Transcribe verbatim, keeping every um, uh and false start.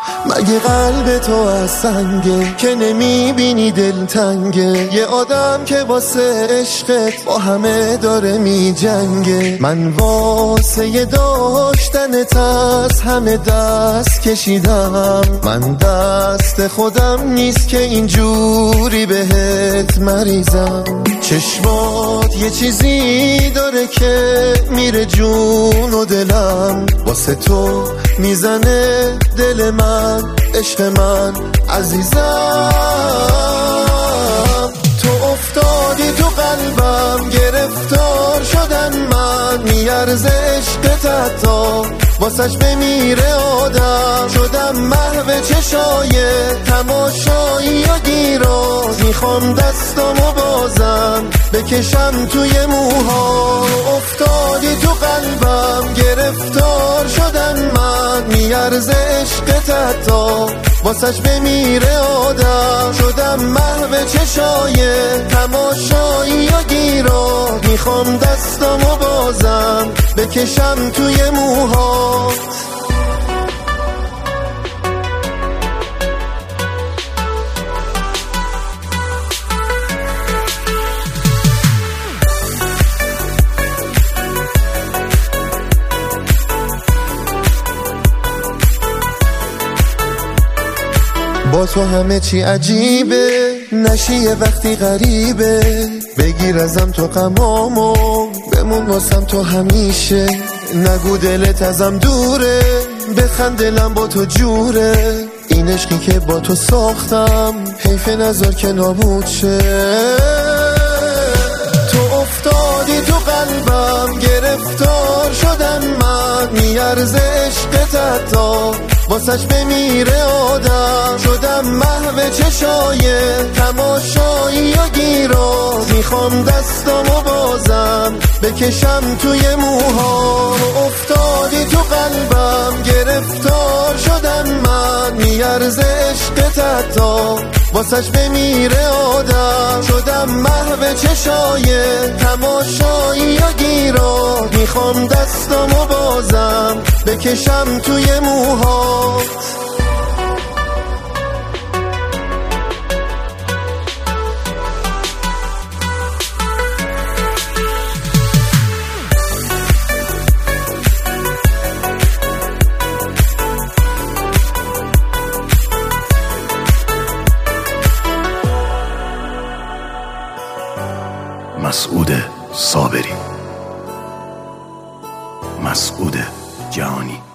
مگه قلب تو از سنگه که نمیبینی دلتنگه؟ یه آدم که واسه عشقت با همه داره میجنگه. من واسه داشتنت از همه دست کشیدم، من دست خودم نیست که اینجوری بهت مریضم. چشمات یه چیزی داره که میره جون و دلم، واسه تو میزنه دل من، عشق من عزیزم. تو افتادی تو قلبم، گرفتار شدم من، میارزه عشقت حتی واسش بمیره آدم. شدم محو چشای تماشایی و گیراز، میخوام دستامو بازم بکشم توی موها. افتادی تو قلبم، گرفتار شدم من، میارزه عشقت حتی واسش بمیره آدم. شدم محو چشای تماشایی و گیراز، میخوام دستامو بازم بکشم توی موها. با تو همه چی عجیبه، نشی یه وقتی غریبه. بگیر ازم تو غمامو، بمون واسم تو همیشه. نگو دلت ازم دوره، بخند دلم با تو جوره. این عشقی که با تو ساختم، حیف نذار که نابود شه. تو افتادی تو قلبم، گرفتار شدم من، میارزه عشقت حتی واسش بمیره آدم. شدم محو چشای تماشایی و گیراز، میخوام دستامو بازم بکشم توی موها. افتادی تو قلبم، گرفتار شدم من، میارزه عشقت حتی واسش بمیره آدم. شدم محو چشای تماشایی و گیراز، میخوام دستامو بازم بکشم توی موها. مسعود صابری، مسعود جهانی.